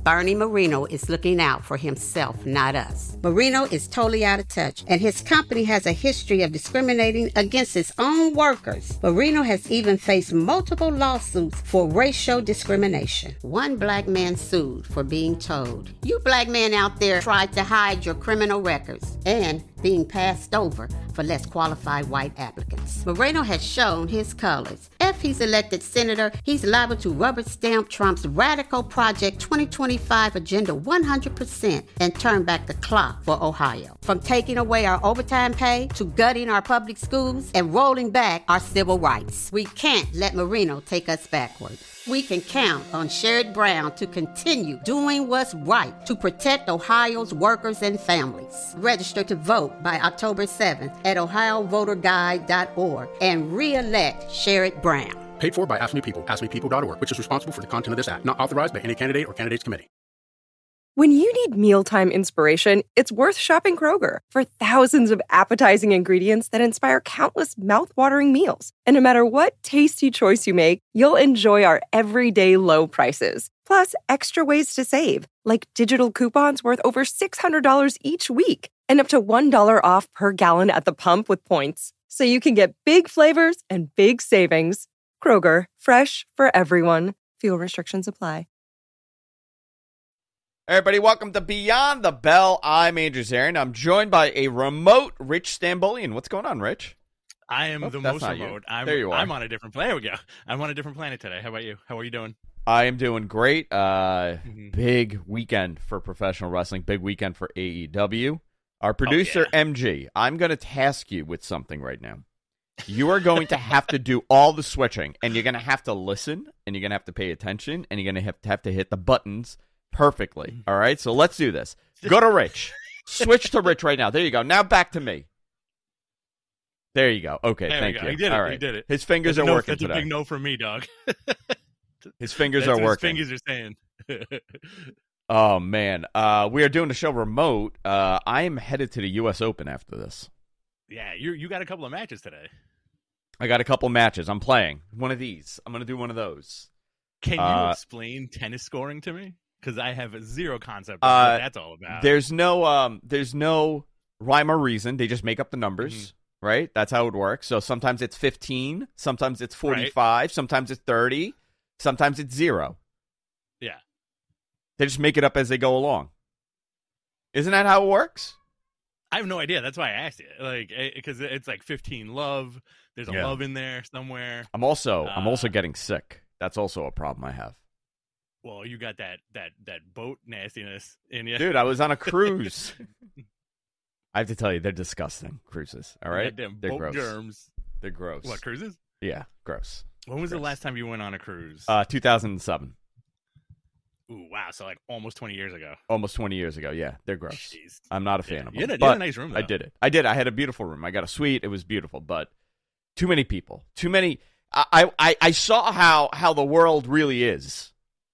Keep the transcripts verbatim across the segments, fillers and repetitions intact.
Bernie Marino is looking out for himself, not us. Marino is totally out of touch, and his company has a history of discriminating against its own workers. Marino has even faced multiple lawsuits for racial discrimination. One black man sued for being told, "You black men out there tried to hide your criminal records," and being passed over for less qualified white applicants. Moreno has shown his colors. If he's elected senator, he's liable to rubber stamp Trump's radical Project twenty twenty-five agenda one hundred percent and turn back the clock for Ohio. From taking away our overtime pay to gutting our public schools and rolling back our civil rights. We can't let Marino take us backward. We can count on Sherrod Brown to continue doing what's right to protect Ohio's workers and families. Register to vote by October seventh at ohio voter guide dot org and re-elect Sherrod Brown. Paid for by Ask Me People, ask me people dot org, which is responsible for the content of this act. Not authorized by any candidate or candidates committee. When you need mealtime inspiration, it's worth shopping Kroger for thousands of appetizing ingredients that inspire countless mouthwatering meals. And no matter what tasty choice you make, you'll enjoy our everyday low prices. Plus, extra ways to save, like digital coupons worth over six hundred dollars each week and up to one dollar off per gallon at the pump with points. So you can get big flavors and big savings. Kroger, fresh for everyone. Fuel restrictions apply. Everybody, welcome to Beyond the Bell. I'm Andrew Zarian. I'm joined by a remote Rich Stambolian. What's going on, Rich? I am oh, the most remote. I'm, there you are. I'm on a different planet. There we go. I'm on a different planet today. How about you? How are you doing? I am doing great. Uh, mm-hmm. Big weekend for professional wrestling. Big weekend for A E W. Our producer, oh, yeah. M G, I'm going to task you with something right now. You are going to have to do all the switching, and you're going to have to listen, and you're going to have to pay attention, and you're going to have to have to hit the buttons perfectly. All right, so let's do this. Go to Rich. Switch to Rich right now. There you go. Now back to me. There you go. Okay, there thank you. you. He did all it. right. He did it. His fingers that's are no, working that's today. That's a big no for me, dog. His fingers that's are what working. His fingers are saying. Oh, man. Uh, we are doing the show remote. Uh, I am headed to the U S Open after this. Yeah, you you got a couple of matches today. I got a couple matches. I'm playing one of these. I'm going to do one of those. Can you uh, explain tennis scoring to me? Because I have zero concept of uh, what that's all about. There's no, um, there's no rhyme or reason. They just make up the numbers, mm-hmm. right? That's how it works. So sometimes it's fifteen, sometimes it's forty-five, right. sometimes it's thirty, sometimes it's zero. Yeah. They just make it up as they go along. Isn't that how it works? I have no idea. That's why I asked you. Like, because it's like fifteen love. There's a yeah. love in there somewhere. I'm also, uh, I'm also getting sick. That's also a problem I have. Well, you got that that that boat nastiness in you, dude. I was on a cruise. I have to tell you, they're disgusting cruises. All right, them they're boat gross. germs. They're gross. What, cruises? Yeah, gross. When was gross. the last time you went on a cruise? Uh, two thousand seven. Ooh, wow! So like almost twenty years ago. Almost twenty years ago. Yeah, they're gross. Jeez. I'm not a fan yeah. of them. You had a, but you had a nice room, though. I did it. I did. I had a beautiful room. I got a suite. It was beautiful, but too many people. Too many. I I, I saw how, how the world really is.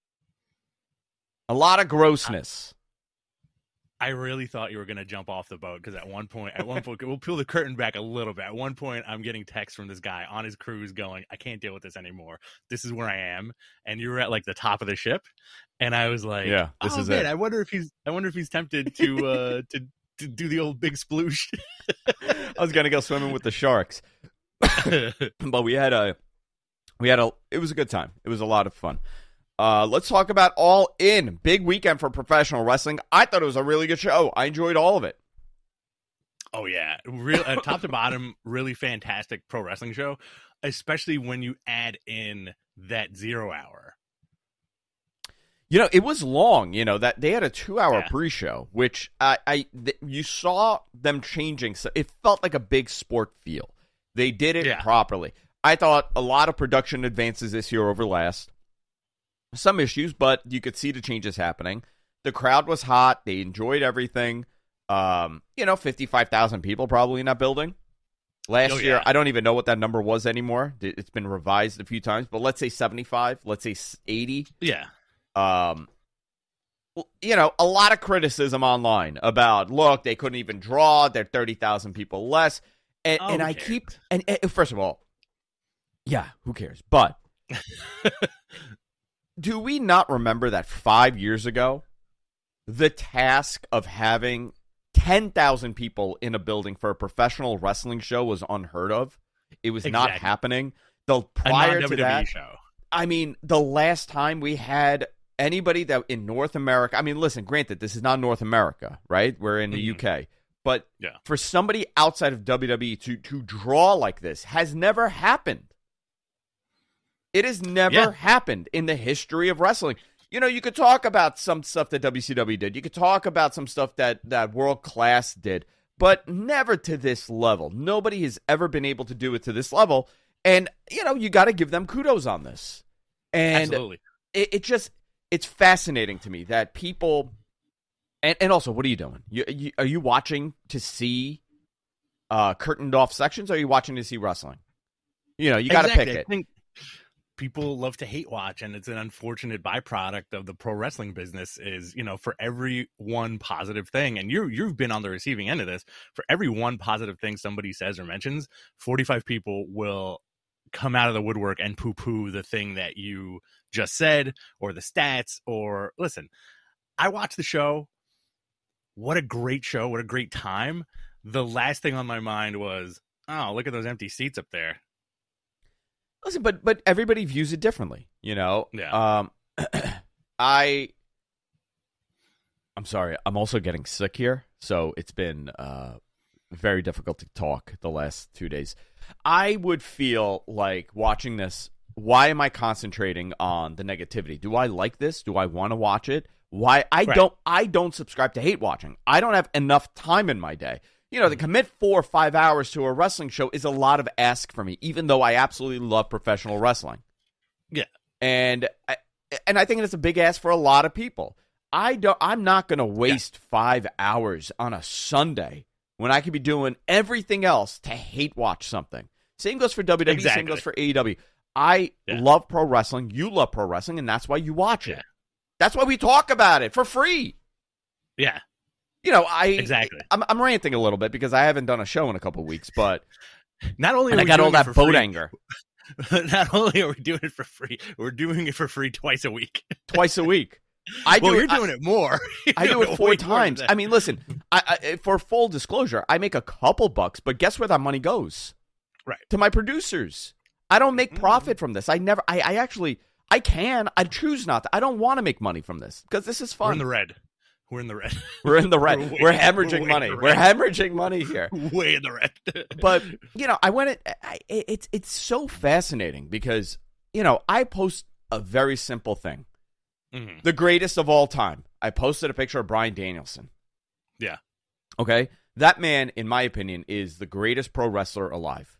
A lot of grossness. I, I really thought you were going to jump off the boat because at one point, at one point, we'll peel the curtain back a little bit. At one point, I'm getting texts from this guy on his cruise going, "I can't deal with this anymore. This is where I am." And you were at like the top of the ship, and I was like, "Yeah, this oh, is man, it." I wonder if he's, I wonder if he's tempted to, uh, to, to do the old big sploosh. I was gonna go swimming with the sharks, but we had a, we had a. It was a good time. It was a lot of fun. Uh, let's talk about All In. Big weekend for professional wrestling. I thought it was a really good show. I enjoyed all of it. Oh, yeah. Real, uh, top to bottom, really fantastic pro wrestling show, especially when you add in that zero hour. You know, it was long. You know, that they had a two-hour yeah. pre-show, which I, I th- you saw them changing. So it felt like a big sport feel. They did it yeah. properly. I thought a lot of production advances this year over last. Some issues, but you could see the changes happening. The crowd was hot. They enjoyed everything. Um, you know, fifty-five thousand people probably in that building. Last oh, yeah. year, I don't even know what that number was anymore. It's been revised a few times, but let's say seventy-five. Let's say eighty. Yeah. Um, you know, a lot of criticism online about, look, they couldn't even draw. They're thirty thousand people less. And, oh, and I keep, and, and first of all, yeah, who cares? But do we not remember that five years ago, the task of having ten thousand people in a building for a professional wrestling show was unheard of? It was not Exactly. happening. The prior to that, show. I mean, the last time we had anybody that in North America, I mean, listen, granted, this is not North America, right? We're in the Mhm. U K. But Yeah. for somebody outside of W W E to, to draw like this has never happened. It has never Yeah. happened in the history of wrestling. You know, you could talk about some stuff that W C W did. You could talk about some stuff that, that World Class did, but never to this level. Nobody has ever been able to do it to this level. And, you know, you got to give them kudos on this. And Absolutely. it, it just, it's fascinating to me that people, and, and also, what are you doing? You, you, are you watching to see uh, curtained off sections, or are you watching to see wrestling? You know, you got to Exactly. pick I it. think people love to hate watch, and it's an unfortunate byproduct of the pro wrestling business. Is, you know, for every one positive thing, and you you've been on the receiving end of this, for every one positive thing somebody says or mentions, forty-five people will come out of the woodwork and poo-poo the thing that you just said, or the stats, or listen, I watched the show. What a great show. What a great time. The last thing on my mind was, oh, look at those empty seats up there. Listen, but but everybody views it differently, you know. Yeah. Um, I, I'm sorry. I'm also getting sick here, so it's been uh very difficult to talk the last two days. I would feel like watching this. Why am I concentrating on the negativity? Do I like this? Do I want to watch it? Why I Right. don't. I don't subscribe to hate watching. I don't have enough time in my day. You know, to commit four or five hours to a wrestling show is a lot of ask for me, even though I absolutely love professional wrestling. Yeah. And I, and I think it's a big ask for a lot of people. I don't, I'm not going to waste yeah. five hours on a Sunday when I could be doing everything else to hate watch something. Same goes for W W E, exactly. same goes for A E W. I yeah. love pro wrestling. You love pro wrestling, and that's why you watch it. Yeah. That's why we talk about it for free. Yeah. You know, I exactly. I'm, I'm ranting a little bit because I haven't done a show in a couple of weeks, but not only and are I we got doing all that it for boat free, anger. Not only are we doing it for free, we're doing it for free twice a week. Twice a week. I well, do you're it, doing I, it more. I do it four times. I mean, listen. I, I, for full disclosure, I make a couple bucks, but guess where that money goes? Right. To my producers. I don't make profit mm. from this. I never. I, I actually. I can. I choose not to. I don't want to make money from this because this is fun. We're in the red. We're in the red. We're in the red. we're, way, we're hemorrhaging we're money. We're hemorrhaging money here. Way in the red. But you know, I went. It, it, it's it's so fascinating because you know I post a very simple thing, mm-hmm. the greatest of all time. I posted a picture of Bryan Danielson. Yeah. Okay, that man, in my opinion, is the greatest pro wrestler alive.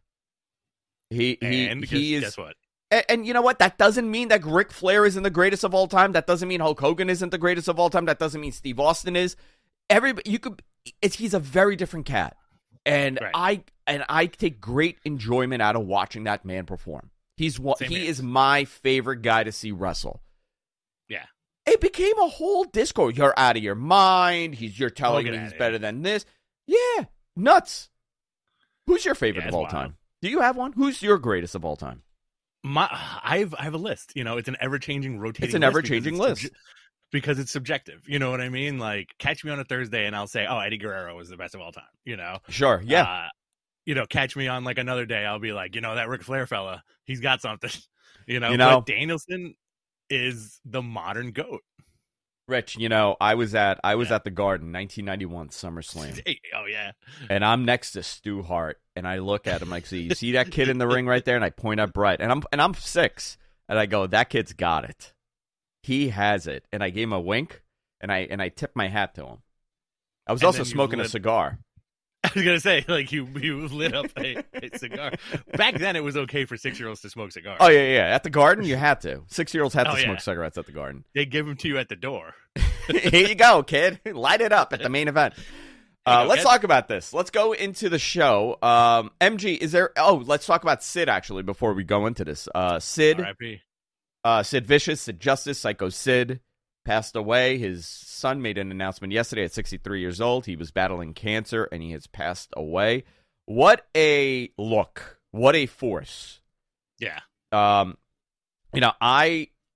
He he and he is. Guess what? And, and you know what? That doesn't mean that Ric Flair isn't the greatest of all time. That doesn't mean Hulk Hogan isn't the greatest of all time. That doesn't mean Steve Austin is. Everybody, you could. It's, he's a very different cat, and right. I and I take great enjoyment out of watching that man perform. He's what he here. is my favorite guy to see wrestle. Yeah, it became a whole discourse. You're out of your mind. He's you're telling Hogan me he's it. better than this. Yeah, nuts. Who's your favorite yeah, of all wild. time? Do you have one? Who's your greatest of all time? My, I've I have a list. You know, it's an ever changing, rotating. It's an list ever changing list subje- because it's subjective. You know what I mean? Like, catch me on a Thursday, and I'll say, "Oh, Eddie Guerrero is the best of all time." You know? Sure. Yeah. Uh, you know, catch me on like another day. I'll be like, you know, that Ric Flair fella, he's got something. You know, you know, but Danielson is the modern GOAT. Rich, you know, I was at I was yeah. at the Garden, nineteen ninety-one SummerSlam. Oh yeah. And I'm next to Stu Hart, and I look at him like, "See, you see that kid in the ring right there?" And I point at Brett, and I'm and I'm six, and I go, "That kid's got it. He has it." And I gave him a wink, and I and I tipped my hat to him. I was And also smoking lit- a cigar. I was gonna say, like you, you lit up a, a cigar. Back then, it was okay for six-year-olds to smoke cigars. Oh yeah, yeah. At the Garden, you had to. Six-year-olds had to Oh, smoke yeah. cigarettes at the Garden. They give them to you at the door. Here you go, kid. Light it up at the main event. Uh, go, let's kid. talk about this. Let's go into the show. Um, M G, is there? Oh, let's talk about Sid actually before we go into this. Uh, Sid, R I P uh, Sid Vicious, Sid Justice, Psycho Sid passed away. His son made an announcement yesterday at sixty-three years old. He was battling cancer and he has passed away. What a look! What a force! Yeah. Um, you know, I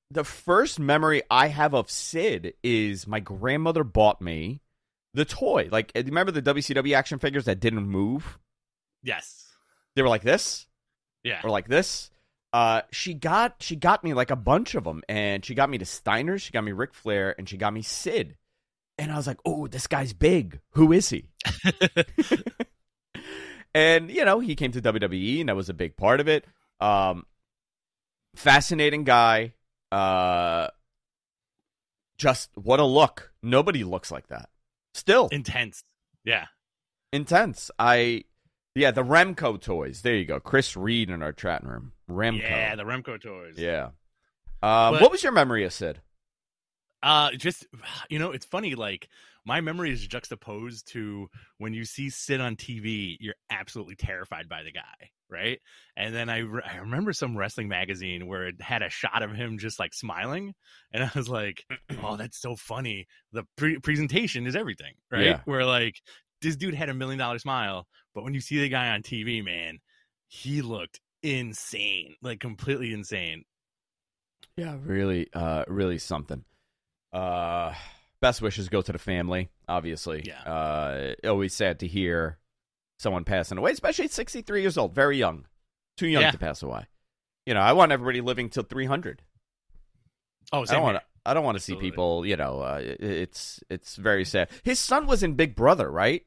the first memory I have of Sid is my grandmother bought me the toy. Like, remember the W C W action figures that didn't move? Yes. They were like this? Yeah. Or like this? Uh, she got she got me like a bunch of them, and she got me the Steiners, she got me Ric Flair, and she got me Sid. And I was like, oh, this guy's big. Who is he? And, you know, he came to W W E, and that was a big part of it. Um, fascinating guy. Uh, just what a look. Nobody looks like that. Still. Intense. Yeah. Intense. I, yeah, the Remco toys. There you go. Chris Reed in our chat room. Remco. Yeah, the Remco toys. Yeah. Um, But- what was your memory of Sid? Uh, just, you know, it's funny, like, my memory is juxtaposed to when you see Sid on T V, you're absolutely terrified by the guy, right? And then I, re- I remember some wrestling magazine where it had a shot of him just, like, smiling, and I was like, oh, that's so funny. The pre- presentation is everything, right? Yeah. Where, like, this dude had a million-dollar smile, but when you see the guy on T V, man, he looked insane, like, completely insane. Yeah, really, uh, really something. Uh, best wishes go to the family, obviously. Yeah. Uh, always sad to hear someone passing away, especially at sixty-three years old. Very young. Too young Yeah. to pass away. You know, I want everybody living till three hundred. Oh, I same don't want here. to. I don't want to see Absolutely. people. You know, uh, it, it's it's very sad. His son was in Big Brother, right?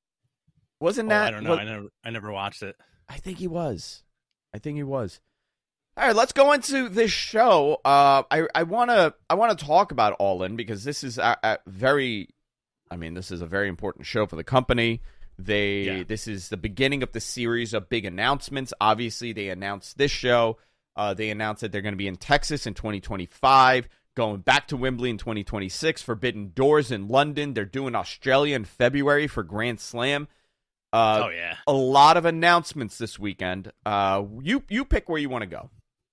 Wasn't Oh, that? I don't know. what- I never, I never watched it. I think he was. I think he was. All right, let's go into this show. Uh, I I want to I want to talk about All In because this is a, a very, I mean, this is a very important show for the company. They Yeah. This is the beginning of the series of big announcements. Obviously, they announced this show. Uh, they announced that they're going to be in Texas in twenty twenty-five, going back to Wembley in twenty twenty-six, Forbidden Doors in London. They're doing Australia in February for Grand Slam. Uh, Oh yeah. a lot of announcements this weekend. Uh, you you pick where you want to go.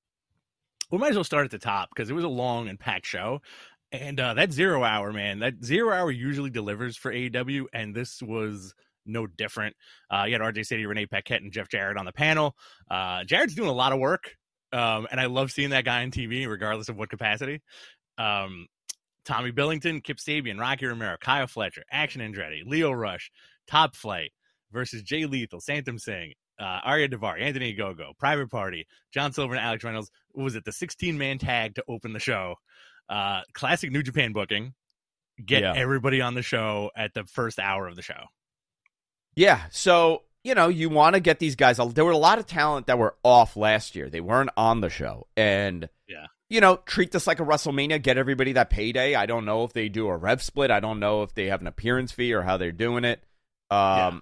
We might as well start at the top because it was a long and packed show. And uh, that zero hour, man, that zero hour usually delivers for A E W, and this was no different. Uh, you had R J City, Renee Paquette, and Jeff Jarrett on the panel. Uh, Jarrett's doing a lot of work, um, and I love seeing that guy on T V, regardless of what capacity. Um, Tommy Billington, Kip Sabian, Rocky Romero, Kyle Fletcher, Action Andretti, Leo Rush, Top Flight versus Jay Lethal, Santam Singh, uh, Arya Davari, Anthony Gogo, Private Party, John Silver, and Alex Reynolds. What was it, the sixteen-man tag to open the show? Uh, classic New Japan booking. Get Yeah. everybody on the show at the first hour of the show. Yeah, so you know you want to get these guys. There were a lot of talent that were off last year. They weren't on the show, and Yeah. you know treat this like a WrestleMania. Get everybody that payday. I don't know if they do a rev split. I don't know if they have an appearance fee or how they're doing it. Um, Yeah.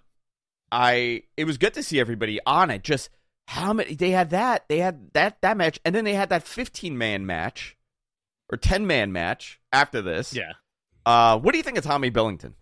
I it was good to see everybody on it. Just how many they had that they had that that match, and then they had that fifteen man match or ten man match after this. Yeah. Uh, what do you think of Tommy Billington?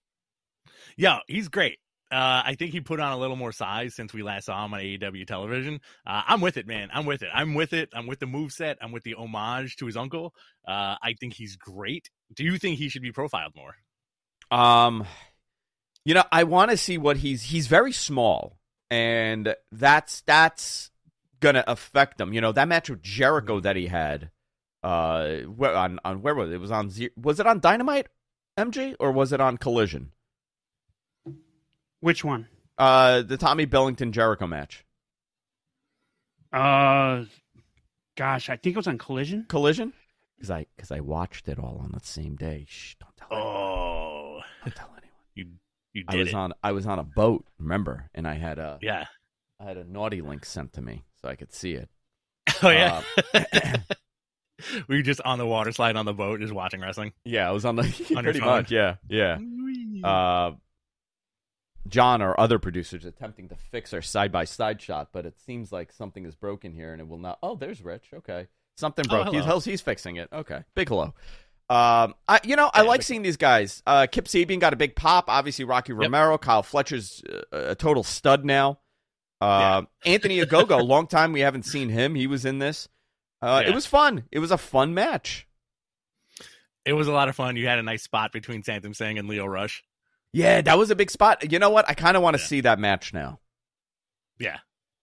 Yeah, he's great. Uh, I think he put on a little more size since we last saw him on A E W television. Uh, I'm with it, man. I'm with it. I'm with it. I'm with the moveset. I'm with the homage to his uncle. Uh, I think he's great. Do you think he should be profiled more? Um, you know, I want to see what he's he's very small, and that's that's gonna affect him. You know, that match with Jericho that he had, uh, where, on on where was it? It was on Ze- was it on Dynamite, M J, or was it on Collision? Which one? Uh, the Tommy Billington Jericho match. Uh, gosh, I think it was on Collision. Collision? Because I because I watched it all on the same day. Shh, don't tell anyone. Oh, Don't tell anyone. you you I did was it. on I was on a boat, remember, and I had a Yeah. I had a naughty link sent to me so I could see it. Oh yeah. Uh, Were you just on the water slide on the boat, just watching wrestling? Yeah, I was on the your pretty phone? much. Yeah, yeah. Uh, John, our other producers, attempting to fix our side by side shot, but it seems like something is broken here, and it will not. Oh, there's Rich. Okay, something Oh, broke. he's hello. he's fixing it. Okay, big hello. Um, I you know I Yeah, like big- seeing these guys. Uh, Kip Sabian got a big pop. Obviously, Rocky Romero, Kyle Fletcher's uh, a total stud now. Uh, Anthony Ogogo, long time we haven't seen him. He was in this. Uh, Yeah. It was fun. It was a fun match. It was a lot of fun. You had a nice spot between Santam Singh and Leo Rush. Yeah, that was a big spot. You know what? I kind of want to Yeah. see that match now. Yeah.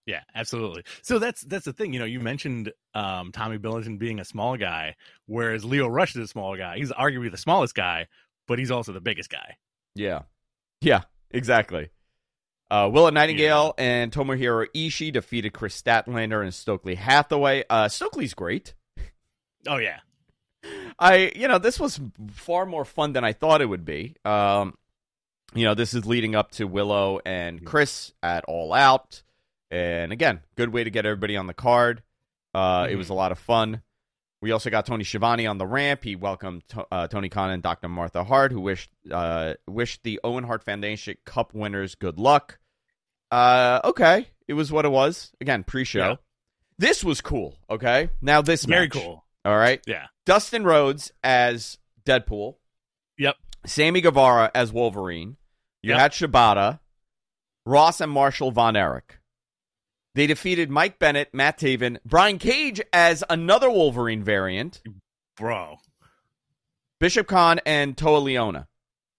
Yeah, absolutely. So that's that's the thing. You know, you mentioned um, Tommy Billington being a small guy, whereas Leo Rush is a small guy. He's arguably the smallest guy, but he's also the biggest guy. Yeah. Yeah, exactly. Uh, Willa Nightingale yeah. and Tomohiro Ishii defeated Chris Statlander and Stokely Hathaway. Uh, Stokely's great. Oh, yeah. I, you know, this was far more fun than I thought it would be. Um, you know, this is leading up to Willow and Chris at All Out. And again, good way to get everybody on the card. Uh, mm-hmm. It was a lot of fun. We also got Tony Schiavone on the ramp. He welcomed uh, Tony Khan and Doctor Martha Hart, who wished uh, wished the Owen Hart Foundation Cup winners good luck. Uh, okay, it was what it was. Again, pre-show. Yeah. This was cool. Okay, now this very match. cool. All right. Yeah. Dustin Rhodes as Deadpool. Yep. Sammy Guevara as Wolverine. You yep. had Shibata, Ross, and Marshall Von Erich. They defeated Mike Bennett, Matt Taven, Brian Cage as another Wolverine variant. Bro. Bishop Khan and Toa Leona.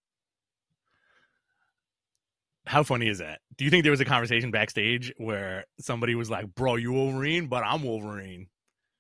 How funny is that? Do you think there was a conversation backstage where somebody was like, bro, you Wolverine, but I'm Wolverine?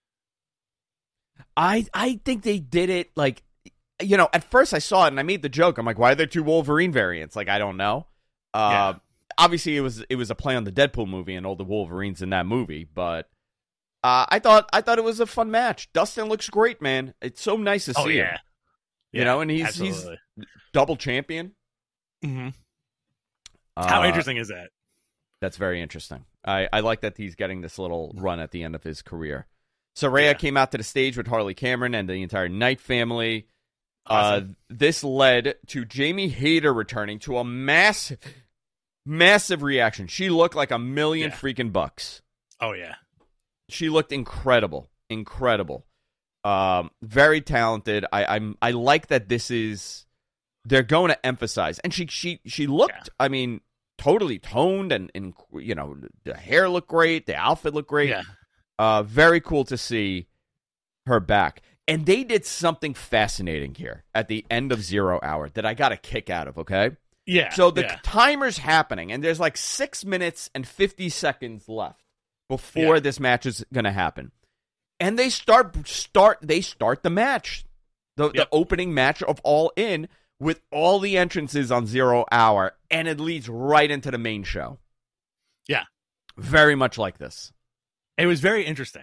I I think they did it like, you know, at first I saw it and I made the joke. I'm like, why are there two Wolverine variants? Like, I don't know. Uh, yeah. Obviously, it was it was a play on the Deadpool movie and all the Wolverines in that movie, but uh, I thought I thought it was a fun match. Dustin looks great, man. It's so nice to see oh, yeah. him. You yeah, know, and he's absolutely. he's double champion. Mm-hmm. Uh, How interesting is that? That's very interesting. I, I like that he's getting this little run at the end of his career. Saraya yeah. came out to the stage with Harley Cameron and the entire Knight family. Awesome. Uh, this led to Jamie Hayter returning to a massive, massive reaction. She looked like a million yeah. freaking bucks. Oh, yeah. She looked incredible. Incredible. Um, very talented. I, I'm, I like that this is, they're going to emphasize. And she, she, she looked, yeah. I mean, totally toned and, and, you know, the hair looked great. The outfit looked great. Yeah. Uh, very cool to see her back. And they did something fascinating here at the end of Zero Hour that I got a kick out of, okay? Yeah. So the yeah. timer's happening, and there's like six minutes and fifty seconds left before yeah. this match is going to happen. And they start start they start the match, the, yep. the opening match of All In with all the entrances on Zero Hour, and it leads right into the main show. Yeah. Very much like this. It was very interesting.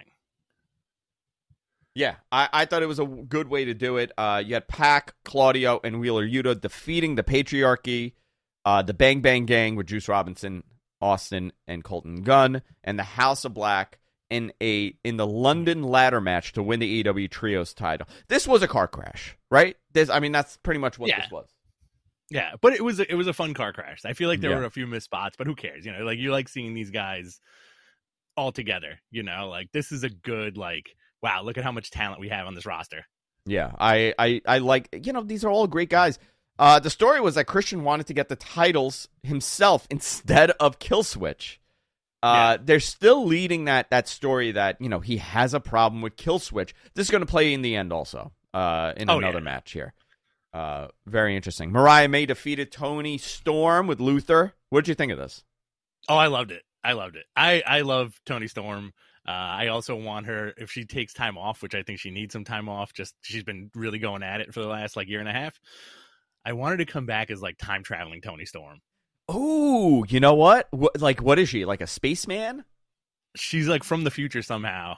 Yeah, I, I thought it was a good way to do it. Uh, you had Pac, Claudio, and Wheeler Yuta defeating the Patriarchy, uh, the Bang Bang Gang with Juice Robinson, Austin, and Colton Gunn, and the House of Black in a in the London ladder match to win the A E W Trios title. This was a car crash, right? This, I mean, that's pretty much what yeah. this was. Yeah, but it was a, it was a fun car crash. I feel like there yeah. were a few missed spots, but who cares? You know, like you like seeing these guys all together. You know, like this is a good like. Wow, look at how much talent we have on this roster. Yeah, I, I, I like, you know, these are all great guys. Uh, the story was that Christian wanted to get the titles himself instead of Killswitch. Uh, yeah. They're still leading that that story that, you know, he has a problem with Killswitch. This is going to play in the end also uh, in oh, another yeah. match here. Uh, very interesting. Mariah May defeated Toni Storm with Luther. What did you think of this? Oh, I loved it. I loved it. I, I love Toni Storm. Uh, I also want her, if she takes time off, which I think she needs some time off, just she's been really going at it for the last like year and a half. I want her to come back as like time traveling Toni Storm. Oh, you know what? what? Like, what is she? Like a spaceman? She's like from the future somehow.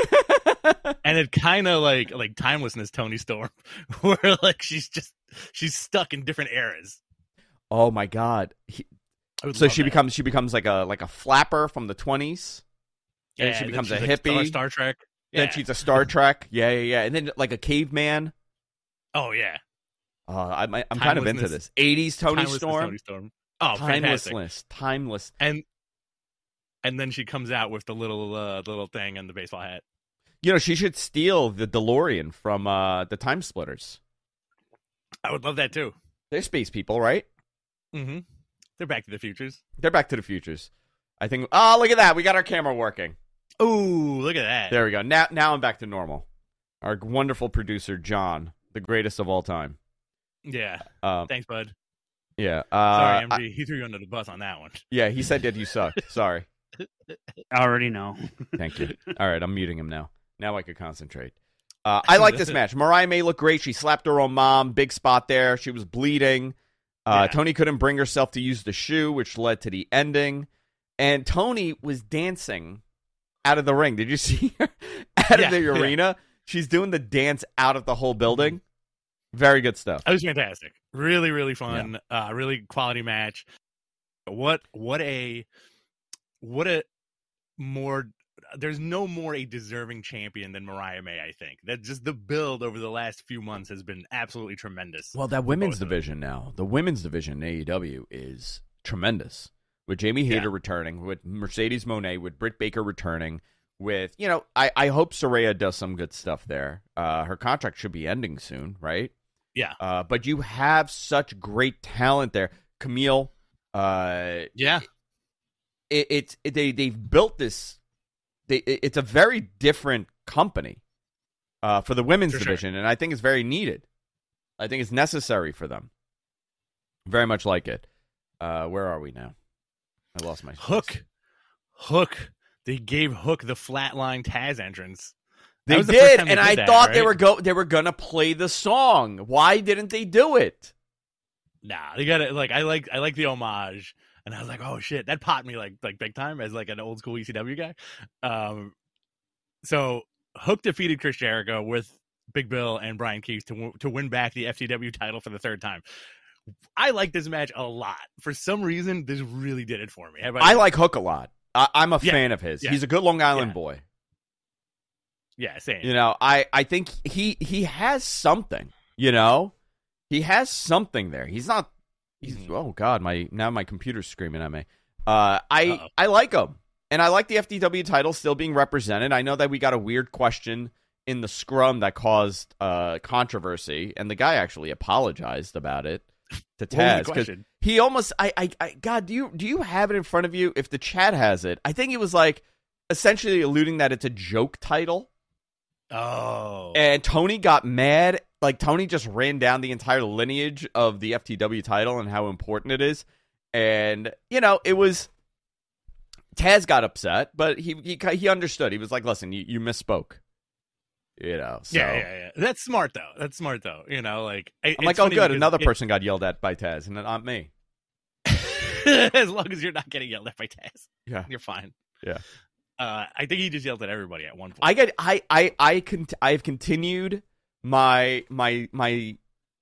And it kind of like like timelessness Toni Storm, where like she's just she's stuck in different eras. Oh my god! He, so she that. becomes she becomes like a like a flapper from the twenties. And yeah, she becomes a like hippie. Star, Star Trek. Then Yeah. she's a Star Trek. Yeah, yeah, yeah. And then like a caveman. Oh yeah. Uh, I'm I'm kind of into this. eighties Toni Storm. Toni Storm. Oh, timelessness, fantastic. timeless. And and then she comes out with the little uh, little thing and the baseball hat. You know, she should steal the DeLorean from uh, the Time Splitters. I would love that too. They're space people, right? Mm-hmm. They're Back to the Futures. They're Back to the Futures. I think. Oh, look at that! We got our camera working. Ooh, look at that. There we go. Now, now I'm back to normal. Our wonderful producer, John, the greatest of all time. Yeah. Um, Thanks, bud. Yeah. Uh, Sorry, M G. I, he threw you under the bus on that one. yeah, he said that you sucked. Sorry. I already know. Thank you. All right, I'm muting him now. Now I could concentrate. Uh, I like this match. Mariah May looked great. She slapped her own mom. Big spot there. She was bleeding. Uh, yeah. Tony couldn't bring herself to use the shoe, which led to the ending. And Tony was dancing out of the ring. Did you see her? out yeah, of the arena? Yeah. She's doing the dance out of the whole building. Very good stuff. It was fantastic. Really, really fun. Yeah. Uh, really quality match. What what a what a more there's no more a deserving champion than Mariah May, I think. That just the build over the last few months has been absolutely tremendous. Well, that women's division now, the women's division in A E W is tremendous. With Jamie Hayter yeah. returning, with Mercedes Moné, with Britt Baker returning, with, you know, I, I hope Saraya does some good stuff there. Uh, her contract should be ending soon, right? Yeah. Uh, but you have such great talent there. Camille. Uh, yeah. It, it, it, they, they've built this. They, it, it's a very different company uh, for the women's for division, sure. and I think it's very needed. I think it's necessary for them. Very much like it. Uh, where are we now? I lost my Hook. Space. Hook. They gave Hook the flatline Taz entrance. They did, the and did I that, thought right? they were go they were gonna play the song. Why didn't they do it? Nah, they got it. Like I like I like the homage, and I was like, oh shit, that popped me like like big time as like an old school E C W guy. Um, so Hook defeated Chris Jericho with Big Bill and Brian Keith to to win back the F T W title for the third time. I like this match a lot. For some reason, this really did it for me. I you? like Hook a lot. I, I'm a yeah. fan of his. Yeah. He's a good Long Island yeah. boy. Yeah, same. You know, I, I think he he has something. You know, he has something there. He's not. He's mm-hmm. oh god, my now my computer's screaming at me. Uh, I Uh-oh. I like him, and I like the F T W title still being represented. I know that we got a weird question in the scrum that caused uh controversy, and the guy actually apologized about it to Taz because he almost. I, I I God, do you do you have it in front of you? If the chat has it, I think it was like essentially alluding that it's a joke title. Oh. And Tony got mad. Like, Tony just ran down the entire lineage of the F T W title and how important it is. And, you know, it was... Taz got upset, but he he, he understood. He was like, listen, you, you misspoke. You know, so... Yeah, yeah, yeah. That's smart, though. That's smart, though. You know, like... I'm like, oh, good. Another it, person got yelled at by Taz, and not me. As long as you're not getting yelled at by Taz. Yeah. You're fine. Yeah. Uh, I think he just yelled at everybody at one point. I get, I, I, I can, I've continued my, my, my,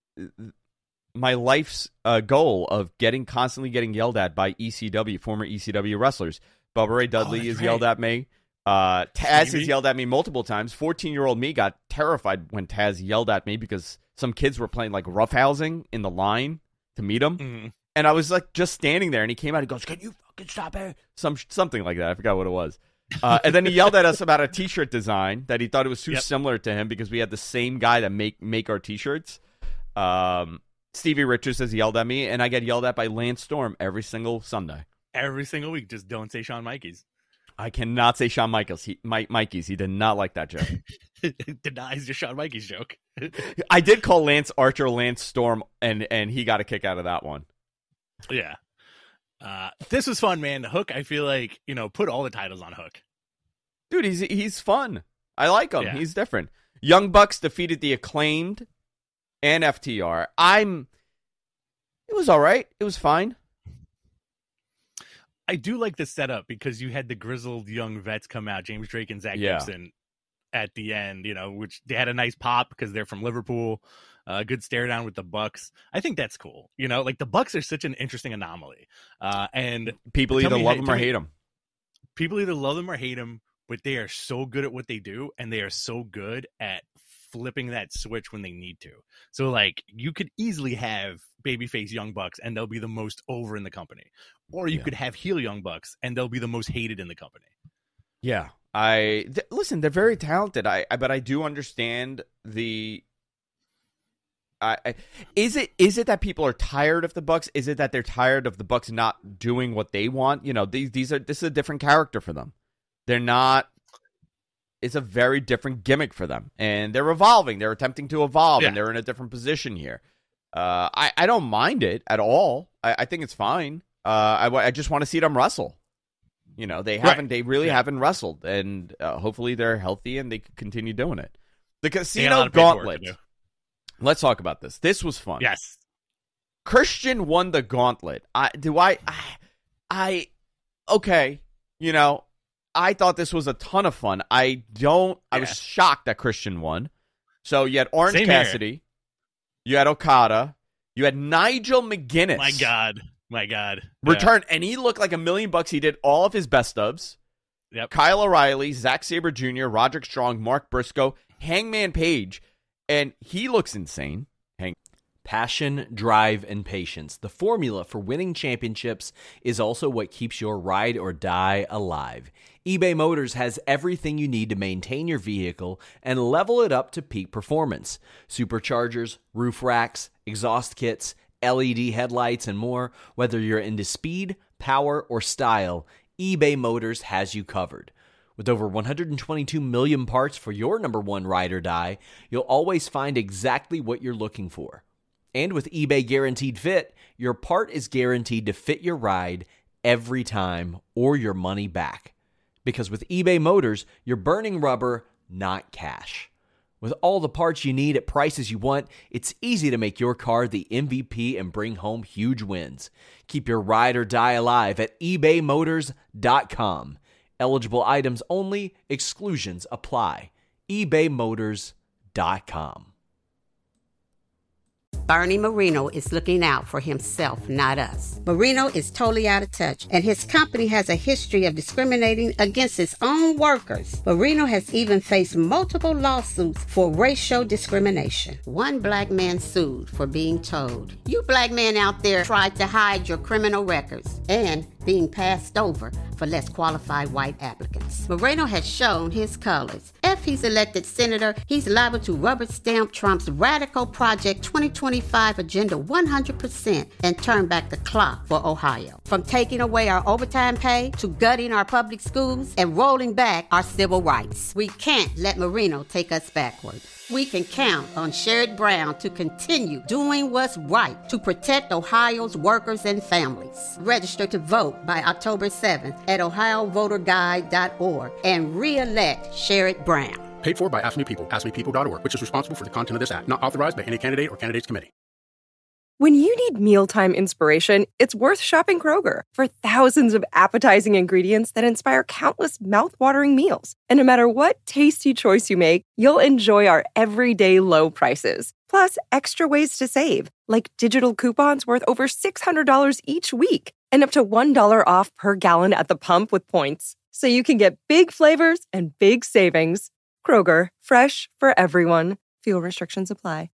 my life's uh, goal of getting constantly getting yelled at by E C W, former E C W wrestlers. Bubba Ray Dudley oh, has right. yelled at me. Uh, Taz Stevie? has yelled at me multiple times. fourteen-year-old me got terrified when Taz yelled at me because some kids were playing like roughhousing in the line to meet him. Mm-hmm. And I was like just standing there, and he came out and goes, "Can you fucking stop it?" Some something like that. I forgot what it was. Uh, and then he yelled at us about a T-shirt design that he thought it was too yep. similar to him because we had the same guy that make make our T-shirts. Um, Stevie Richards has yelled at me, and I get yelled at by Lance Storm every single Sunday. Every single week. Just don't say Shawn Michaels. I cannot say Shawn Michaels. He, Mike, Mikey's. He did not like that joke. Denies your Shawn Michaels joke. I did call Lance Archer Lance Storm, and, and he got a kick out of that one. Yeah. Uh, this was fun, man. Hook, I feel like, you know, put all the titles on Hook. Dude, he's he's fun. I like him. Yeah. He's different. Young Bucks defeated the Acclaimed and F T R. I'm... It was all right. It was fine. I do like the setup because you had the grizzled young vets come out, James Drake and Zach yeah. Gibson, at the end, you know, which they had a nice pop because they're from Liverpool. A uh, good stare down with the Bucks. I think that's cool. You know, like the Bucks are such an interesting anomaly. Uh, and people either me, love them or me, hate them. People either love them or hate them, but they are so good at what they do, and they are so good at flipping that switch when they need to. So, like, you could easily have babyface Young Bucks, and they'll be the most over in the company, or you yeah. could have heel Young Bucks, and they'll be the most hated in the company. Yeah, I th- listen. They're very talented. I, I but I do understand the. I, I, is it is it that people are tired of the Bucks? Is it that they're tired of the Bucks not doing what they want? You know, these these are this is a different character for them. They're not. It's a very different gimmick for them, and they're evolving. They're attempting to evolve, yeah. and they're in a different position here. Uh, I I don't mind it at all. I, I think it's fine. Uh, I I just want to see them wrestle. You know, they Right. haven't. They really Yeah. haven't wrestled, and uh, hopefully they're healthy and they can continue doing it. The They got a Casino lot of paperwork to Gauntlet. do. Let's talk about this. This was fun. Yes. Christian won the gauntlet. I do I, I I okay, you know, I thought this was a ton of fun. I don't I was Yeah. shocked that Christian won. So you had Orange Same here. Cassidy, you had Okada, you had Nigel McGuinness. My God. My God. Yeah. Return, and he looked like a million bucks. He did all of his best ofs. Yep. Kyle O'Reilly, Zack Sabre Junior, Roderick Strong, Mark Briscoe, Hangman Page, and he looks insane. Hang Passion, drive, and patience. The formula for winning championships is also what keeps your ride or die alive. eBay Motors has everything you need to maintain your vehicle and level it up to peak performance. Superchargers, roof racks, exhaust kits, L E D headlights, and more. Whether you're into speed, power, or style, eBay Motors has you covered. With over one hundred twenty-two million parts for your number one ride or die, you'll always find exactly what you're looking for. And with eBay Guaranteed Fit, your part is guaranteed to fit your ride every time or your money back. Because with eBay Motors, you're burning rubber, not cash. With all the parts you need at prices you want, it's easy to make your car the M V P and bring home huge wins. Keep your ride or die alive at ebay motors dot com. Eligible items only, exclusions apply. ebay motors dot com. Bernie Marino is looking out for himself, not us. Marino is totally out of touch, and his company has a history of discriminating against its own workers. Marino has even faced multiple lawsuits for racial discrimination. One black man sued for being told, "You black men out there tried to hide your criminal records," and being passed over for less qualified white applicants. Moreno has shown his colors. If he's elected senator, he's liable to rubber stamp Trump's radical Project twenty twenty-five agenda one hundred percent and turn back the clock for Ohio. From taking away our overtime pay to gutting our public schools and rolling back our civil rights. We can't let Marino take us backward. We can count on Sherrod Brown to continue doing what's right to protect Ohio's workers and families. Register to vote by October seventh at ohio voter guide dot org and re-elect Sherrod Brown. Paid for by Ask Me People, ask me people dot org, which is responsible for the content of this act. Not authorized by any candidate or candidates committee. When you need mealtime inspiration, it's worth shopping Kroger for thousands of appetizing ingredients that inspire countless mouth-watering meals. And no matter what tasty choice you make, you'll enjoy our everyday low prices. Plus, extra ways to save, like digital coupons worth over six hundred dollars each week and up to one dollar off per gallon at the pump with points. So you can get big flavors and big savings. Kroger, fresh for everyone. Fuel restrictions apply.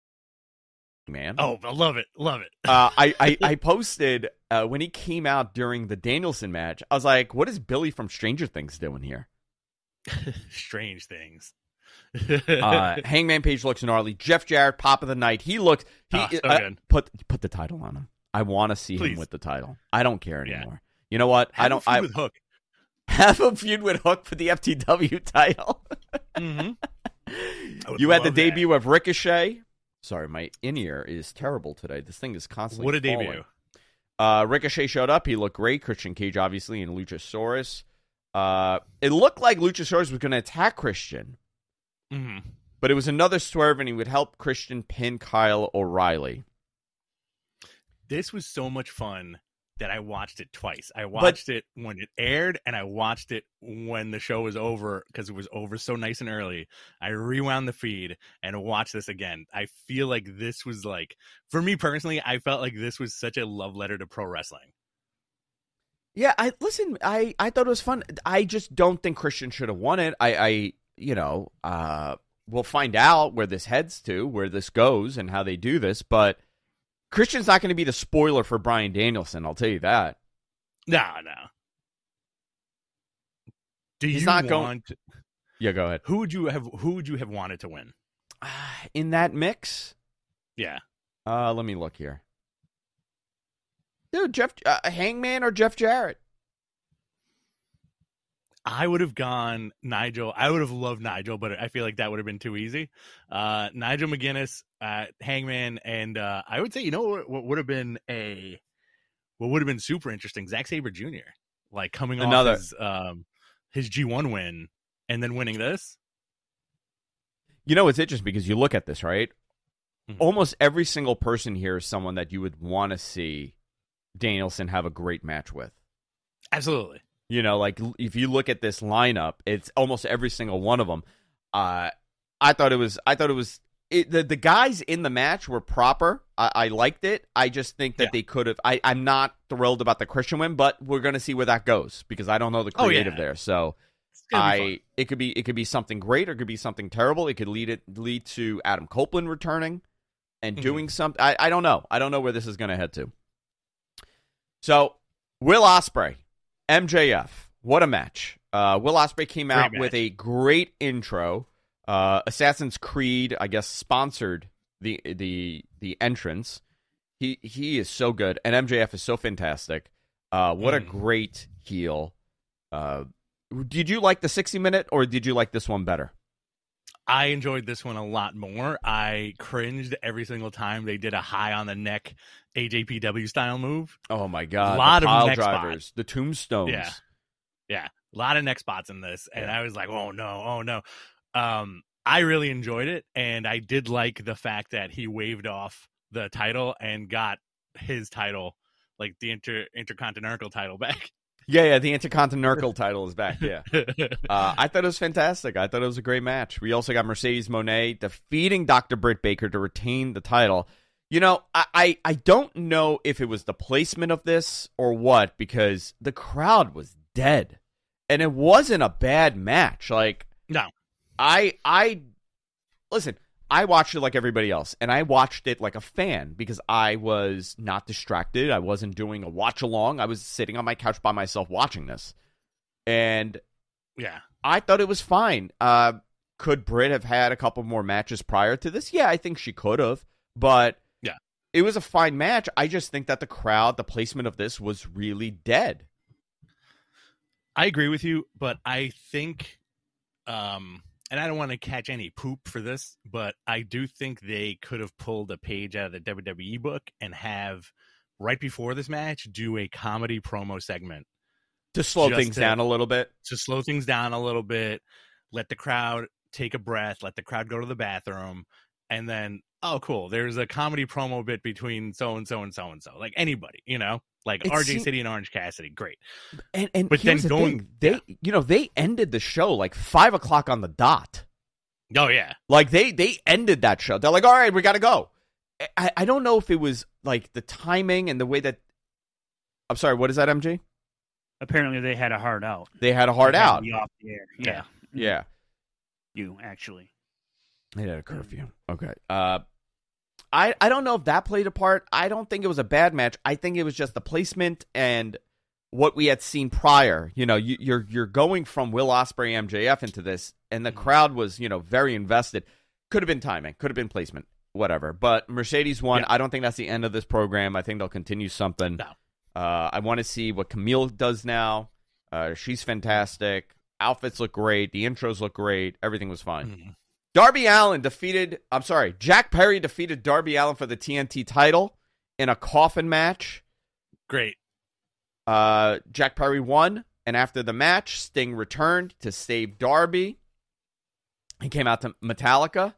Man. Oh, I love it. Love it. uh, I, I, I posted uh, when he came out during the Danielson match. I was like, what is Billy from Stranger Things doing here? Strange things. uh, Hangman Page looks gnarly. Jeff Jarrett, Pop of the Night. He looked. He Oh, so uh, good. put put the title on him. I want to see Please. him with the title. I don't care Yeah. anymore. You know what? Have I a don't. feud I with Hook. have a feud with Hook for the F T W title. Mm-hmm. You had the debut of Ricochet. Sorry, my in-ear is terrible today. This thing is constantly What a falling. debut. Uh, Ricochet showed up. He looked great. Christian Cage, obviously, and Luchasaurus. Uh, it looked like Luchasaurus was going to attack Christian, Mm-hmm. but it was another swerve, and he would help Christian pin Kyle O'Reilly. This was so much fun that I watched it twice. I watched it when it aired, and I watched it when the show was over because it was over so nice and early. I rewound the feed and watched this again. I feel like this was like, for me personally, I felt like this was such a love letter to pro wrestling. Yeah, I listen. I, I thought it was fun. I just don't think Christian should have won it. I, I you know, uh, we'll find out where this heads to, where this goes, and how they do this. But Christian's not going to be the spoiler for Bryan Danielson. I'll tell you that. No, no. Do He's you not going- want? Yeah, go ahead. Who would you have? Who would you have wanted to win? In that mix, Yeah. uh, let me look here. Dude, Jeff uh, Hangman or Jeff Jarrett? I would have gone Nigel. I would have loved Nigel, but I feel like that would have been too easy. Uh, Nigel McGuinness, uh, Hangman, and uh, I would say, you know what, what would have been a what would have been super interesting? Zack Sabre Junior Like coming Another- off his um his G one win and then winning this. You know, it's interesting because you look at this, right? Mhm. Almost every single person here is someone that you would want to see Danielson have a great match with. Absolutely. You know, like if you look at this lineup, it's almost every single one of them. Uh, I thought it was. I thought it was. It, the the guys in the match were proper. I, I liked it. I just think that Yeah. they could have. I I'm not thrilled about the Christian win, but we're gonna see where that goes because I don't know the Oh, yeah. creative there. So It's gonna be I fun. it could be it could be something great or it could be something terrible. It could lead it lead to Adam Copeland returning and Mhm. doing something. I I don't know. I don't know where this is gonna head to. So Will Ospreay, M J F, what a match! Uh, Will Ospreay came Great out match. with a great intro. Uh, Assassin's Creed, I guess, sponsored the the the entrance. He he is so good, and M J F is so fantastic. Uh, what a Mm. great heel! Uh, did you like the sixty minute, or did you like this one better? I enjoyed this one a lot more. I cringed every single time they did a high on the neck A J P W style move. Oh my god! Lot the of pile neck drivers, spots. the tombstones. Yeah. Yeah, a lot of neck spots in this, and Yeah. I was like, "Oh no, oh no!" Um, I really enjoyed it, and I did like the fact that he waved off the title and got his title, like the inter intercontinental title, back. Yeah, yeah. The Intercontinental title is back. Yeah. Uh, I thought it was fantastic. I thought it was a great match. We also got Mercedes Moné defeating Doctor Britt Baker to retain the title. You know, I, I, I don't know if it was the placement of this or what, because the crowd was dead. And it wasn't a bad match. Like, No. I I listen, I watched it like everybody else, and I watched it like a fan because I was not distracted. I wasn't doing a watch along. I was sitting on my couch by myself watching this. And Yeah, I thought it was fine. Uh, could Britt have had a couple more matches prior to this? Yeah, I think she could have. But Yeah. it was a fine match. I just think that the crowd, the placement of this was really dead. I agree with you, but I think, um, and I don't want to catch any poop for this, but I do think they could have pulled a page out of the W W E book and have right before this match do a comedy promo segment To slow Just things to- down a little bit. to slow things down a little bit, let the crowd take a breath, let the crowd go to the bathroom, and then, oh, cool, there's a comedy promo bit between so and so and so and so, like anybody, you know, like It R J seem- City and Orange Cassidy, great. And and But here's then the going- thing. They you know, they ended the show like five o'clock on the dot. Oh yeah, Like they they ended that show. They're like, all right, we gotta go. I, I don't know if it was like the timing and the way that I'm sorry, what is that, M G? Apparently, they had a hard out. They had a hard They had to out. be off the air. Yeah. Yeah. You actually. They had a curfew. Okay. Uh I I don't know if that played a part. I don't think it was a bad match. I think it was just the placement and what we had seen prior. You know, you, you're you're going from Will Ospreay M J F into this, and the crowd was, you know, very invested. Could have been timing, could have been placement, whatever. But Mercedes won. Yeah. I don't think that's the end of this program. I think they'll continue something. No. Uh, I want to see what Camille does now. Uh, she's fantastic. Outfits look great. The intros look great. Everything was fine. Mhm. Darby Allin defeated, I'm sorry, Jack Perry defeated Darby Allin for the T N T title in a coffin match. great. Uh, Jack Perry won, and after the match, Sting returned to save Darby. He came out to Metallica.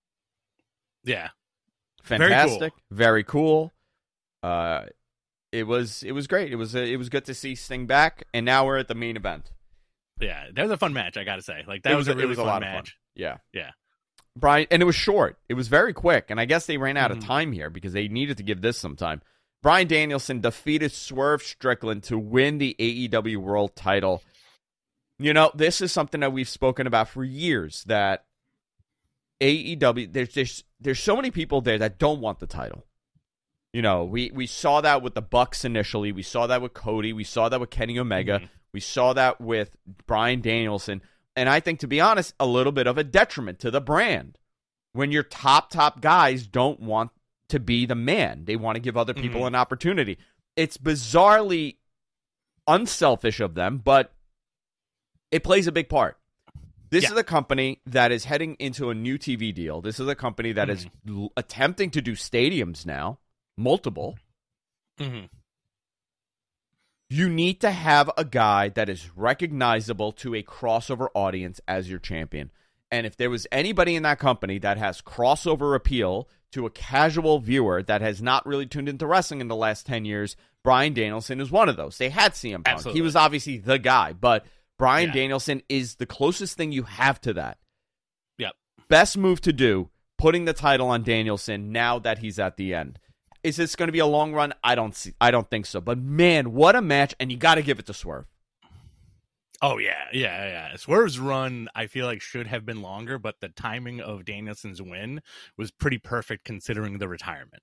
Yeah, Very Fantastic. Very cool. Uh, it was it was great. It was uh, it was good to see Sting back, and now we're at the main event. yeah, that was a fun match. I gotta say, like that It was, was a a- it really was a fun lot of fun. match. Yeah. Yeah. Brian, and it was short. It was very quick, and I guess they ran out of Mhm. time here because they needed to give this some time. Bryan Danielson defeated Swerve Strickland to win the A E W World title. You know, this is something that we've spoken about for years, that A E W, there's there's, there's so many people there that don't want the title. You know, we, we saw that with the Bucks initially. We saw that with Cody. We saw that with Kenny Omega. Mhm. We saw that with Bryan Danielson. And I think, to be honest, a little bit of a detriment to the brand when your top, top guys don't want to be the man. They want to give other people Mhm. an opportunity. It's bizarrely unselfish of them, but it plays a big part. This Yeah. is a company that is heading into a new T V deal. This is a company that is Mm-hmm. l- attempting to do stadiums now, multiple. Mhm. You need to have a guy that is recognizable to a crossover audience as your champion. And if there was anybody in that company that has crossover appeal to a casual viewer that has not really tuned into wrestling in the last ten years, Bryan Danielson is one of those. They had C M Punk. Absolutely. He was obviously the guy, but Bryan Yeah. Danielson is the closest thing you have to that. Yep. Best move to do, putting the title on Danielson now that he's at the end. Is this going to be a long run? I don't see. I don't think so. But man, what a match! And you got to give it to Swerve. Oh yeah, yeah, yeah. Swerve's run, I feel like, should have been longer, but the timing of Danielson's win was pretty perfect considering the retirement.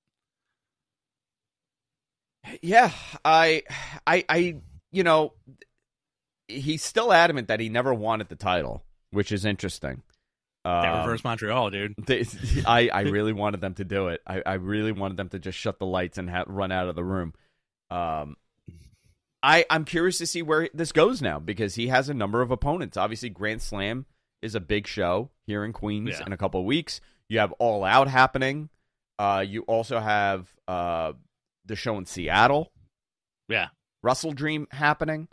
Yeah, I, I, I, you know, he's still adamant that he never wanted the title, which is interesting. That Um, reverse Montreal, dude. They, I, I really wanted them to do it. I, I really wanted them to just shut the lights and ha- run out of the room. Um, I, I'm curious to see where this goes now because he has a number of opponents. Obviously, Grand Slam is a big show here in Queens Yeah. in a couple of weeks. You have All Out happening. Uh, you also have uh, the show in Seattle, Yeah. Wrestle Dream happening.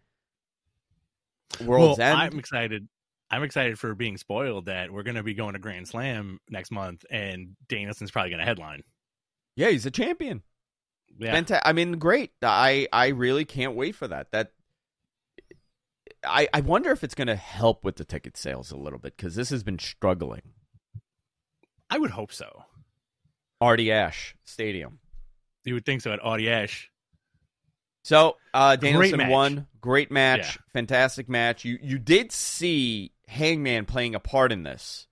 World's well, End. I'm excited. I'm excited for being spoiled that we're going to be going to Grand Slam next month, and Danielson's probably going to headline. Yeah, he's a champion. Yeah. Fanta- I mean, great. I, I really can't wait for that. That I, I wonder if it's going to help with the ticket sales a little bit because this has been struggling. I would hope so. Artie Ashe Stadium. You would think so at Audi Ash. So uh, Danielson match. won. Great match. Yeah. Fantastic match. You you did see Hangman playing a part in this.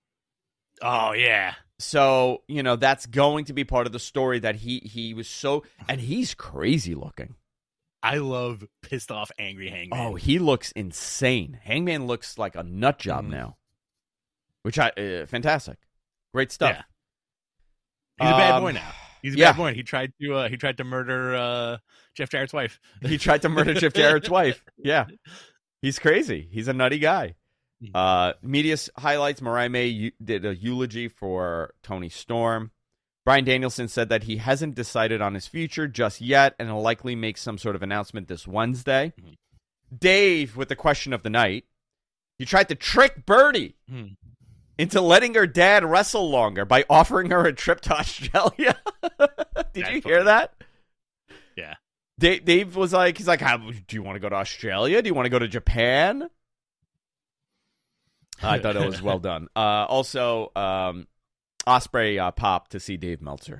Oh, yeah. So, you know, that's going to be part of the story that he, he was so... And he's crazy looking. I love pissed off, angry Hangman. Oh, he looks insane. Hangman looks like a nut job Mhm. now. Which I... Uh, fantastic. Great stuff. Yeah. He's a bad Um, boy now. He's a yeah. bad boy. He tried to uh, he tried to murder uh, Jeff Jarrett's wife. He tried to murder Jeff Jarrett's wife. Yeah. He's crazy. He's a nutty guy. Uh, media s- highlights, Mariah May u- did a eulogy for Tony Storm. Bryan Danielson said that he hasn't decided on his future just yet and will likely make some sort of announcement this Wednesday. Mhm. Dave, with the question of the night, he tried to trick Birdie Hmm. into letting her dad wrestle longer by offering her a trip to Australia. Did That's you funny. hear that? Yeah. Dave, Dave was like, he's like, How, do you want to go to Australia? Do you want to go to Japan? I thought it was well done. Uh, also, um, Ospreay uh, popped to see Dave Meltzer.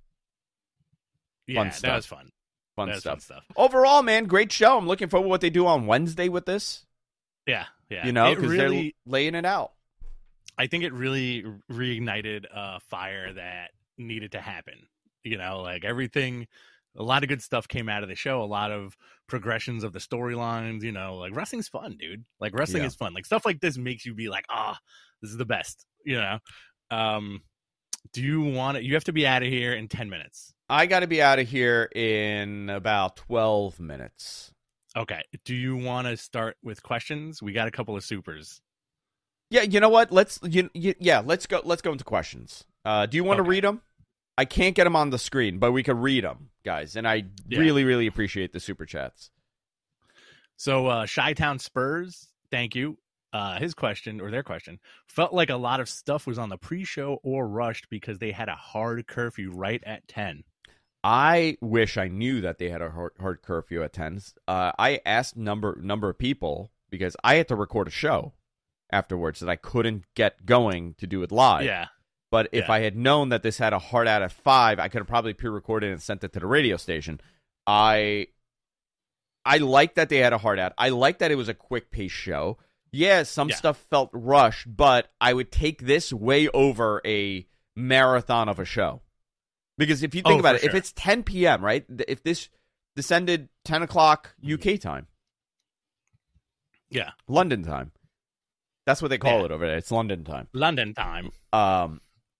Yeah, Fun that stuff. was fun. Fun that was stuff. fun stuff. Overall, man, great show. I'm looking forward to what they do on Wednesday with this. Yeah, yeah. You know, It because really, they're laying it out. I think it really reignited a fire that needed to happen. You know, like everything, a lot of good stuff came out of the show. A lot of progressions of the storylines. You know, like wrestling's fun, dude. Like wrestling Yeah. is fun. Like stuff like this makes you be like, ah, this is the best. You know. Um, do you want to? You have to be out of here in ten minutes. I got to be out of here in about twelve minutes. Okay. Do you want to start with questions? We got a couple of supers. Yeah, you know what? Let's you, you, yeah, let's go. Let's go into questions. Uh, do you want to Okay. read them? I can't get them on the screen, but we could read them, guys. And I Yeah. really, really appreciate the super chats. So, uh, Chi-Town Spurs, thank you. Uh, his question, or their question, felt like a lot of stuff was on the pre-show or rushed because they had a hard curfew right at ten. I wish I knew that they had a hard, hard curfew at ten. Uh, I asked number number of people because I had to record a show afterwards that I couldn't get going to do it live. Yeah. But if Yeah. I had known that this had a hard out at five, I could have probably pre-recorded and sent it to the radio station. I I like that they had a hard out. I like that it was a quick pace show. Yeah, some Yeah. stuff felt rushed, but I would take this way over a marathon of a show. Because if you think Oh, about for it, if sure. it's ten p.m., right? If this descended ten o'clock U K time, Yeah. London time. That's what they call Yeah. it over there. It's London time. London time. Um,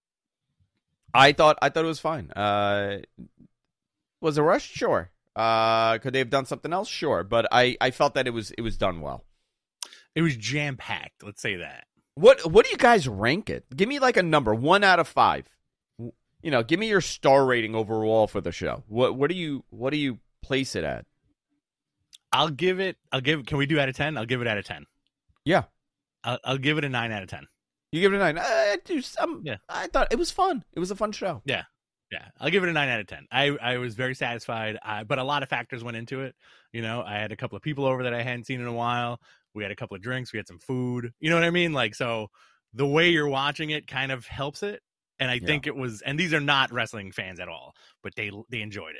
I thought I thought it was fine. Uh, was it rushed? Sure. Uh, could they have done something else? Sure. But I, I felt that it was it was done well. It was jam-packed, let's say that. What what do you guys rank it? Give me like a number, one out of five. You know, give me your star rating overall for the show. What what do you what do you place it at? I'll give it. I'll give. Can we do out of ten? I'll give it out of ten. Yeah. I'll, I'll give it a nine out of ten. You give it a nine. I, do some, Yeah. I thought it was fun. It was a fun show. Yeah. Yeah. I'll give it a nine out of ten. I, I was very satisfied, I, but a lot of factors went into it. You know, I had a couple of people over that I hadn't seen in a while. We had a couple of drinks. We had some food. You know what I mean? Like, so the way you're watching it kind of helps it. And I Yeah. think it was, and these are not wrestling fans at all, but they they enjoyed it.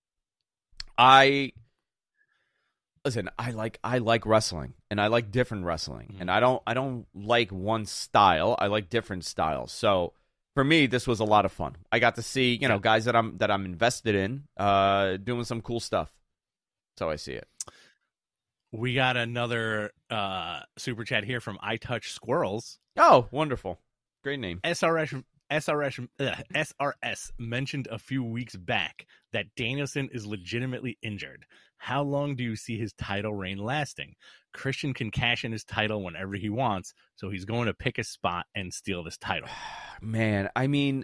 I listen. I like I like wrestling, and I like different wrestling, Mhm. and I don't I don't like one style. I like different styles. So for me, this was a lot of fun. I got to see you know Yeah. guys that I'm that I'm invested in, uh, doing some cool stuff. So I see it. We got another uh, super chat here from I Touch Squirrels. Oh, wonderful! Great name. S R S S R S uh, S R S mentioned a few weeks back that Danielson is legitimately injured. How long do you see his title reign lasting? Christian can cash in his title whenever he wants, so he's going to pick a spot and steal this title. Man, I mean,